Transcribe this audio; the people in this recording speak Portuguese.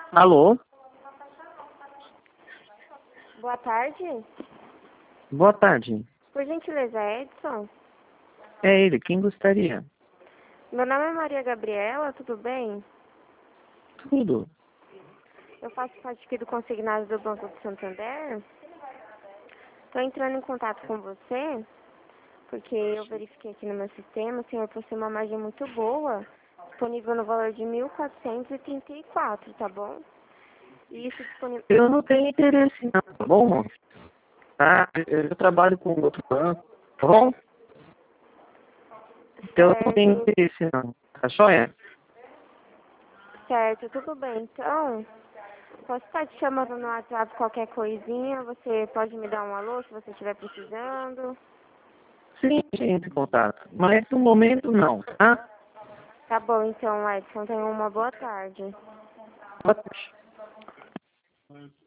Alô? Boa tarde. Boa tarde. Por gentileza, Edson. É ele, quem gostaria? Meu nome é Maria Gabriela, tudo bem? Tudo. Eu faço parte aqui do consignado do Banco do Santander. Estou entrando em contato com você, porque eu verifiquei aqui no meu sistema, o senhor possui uma margem muito boa, disponível no valor de 1.434, tá bom? E isso disponível... Eu não tenho interesse não, tá bom, moço? Tá? Eu trabalho com outro banco, tá bom? Então eu não tenho Certo, interesse não. Tá joia? certo, tudo bem. Então, posso estar te chamando no WhatsApp qualquer coisinha, você pode me dar um alô se você estiver precisando. Sim, entre em contato. Mas no momento não, tá? Tá bom, então, Edson, tenha uma boa tarde. Boa tarde.